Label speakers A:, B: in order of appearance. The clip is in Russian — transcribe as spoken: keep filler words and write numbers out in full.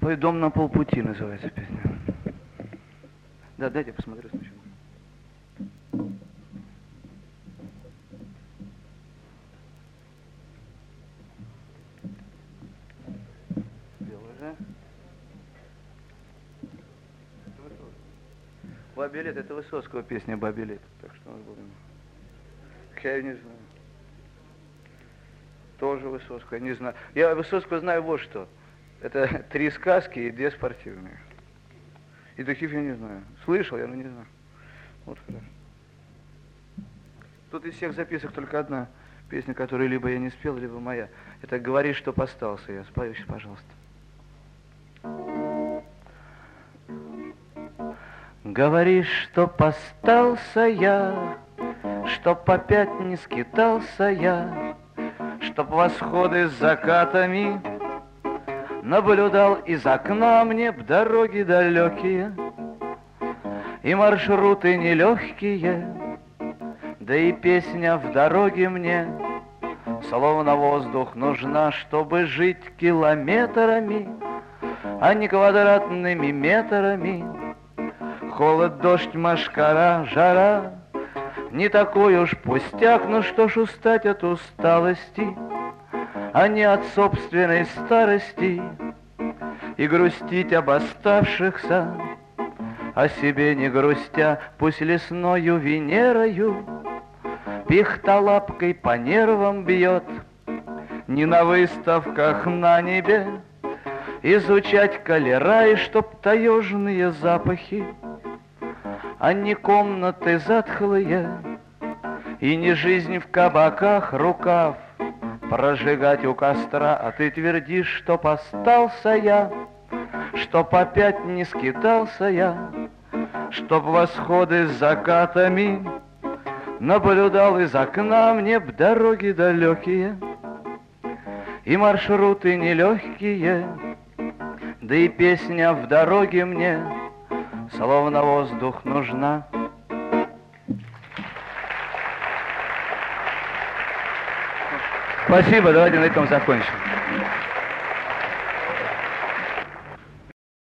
A: «Твой дом на полпути» называется песня. Да, дайте посмотрю сначала. «Бабий-лет» — это Высоцкого песня «Бабий-лет». Так что мы будем... Я не знаю. Тоже Высоцкого, не знаю. Я Высоцкого знаю вот что. Это три сказки и две спортивные. И таких я не знаю. Слышал я, но не знаю. Вот хорошо. Тут из всех записок только одна песня, которую либо я не спел, либо моя. Это «Говори, чтоб остался». Я спою сейчас, пожалуйста. Говори, чтоб остался я, чтоб опять не скитался я, чтоб восходы с закатами наблюдал из окна мне б дороги далекие и маршруты нелегкие, да и песня в дороге мне словно воздух нужна, чтобы жить километрами, а не квадратными метрами. Холод, дождь, мошкара, жара, не такой уж пустяк, ну что ж устать от усталости, а не от собственной старости, и грустить об оставшихся, о себе не грустя, пусть лесною Венерою пихтолапкой по нервам бьет, не на выставках на небе изучать калера, и чтоб таежные запахи, а не комнаты затхлые, и не жизнь в кабаках рукав прожигать у костра, а ты твердишь, чтоб остался я, чтоб опять не скитался я, чтоб восходы с закатами наблюдал из окна мне б дороги далекие и маршруты нелегкие, да и песня в дороге мне словно воздух нужна. Спасибо, давайте на этом закончим.